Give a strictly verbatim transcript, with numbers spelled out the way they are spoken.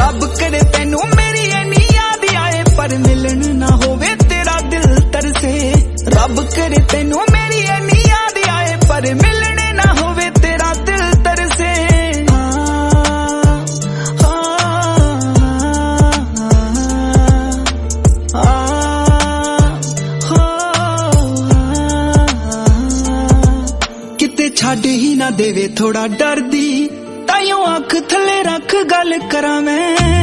रब करे तैनू मेरी इन्नी याद आए पर मिलन ना होवे तेरा दिल तरसे। रब करे तैनू मेरी इन्नी याद आए पर मिलन ना होवे तेरा दिल तरसे। किते छाड़ ही ना देवे थोड़ा डर दी, ताइयों अख थले रख गल करा मैं।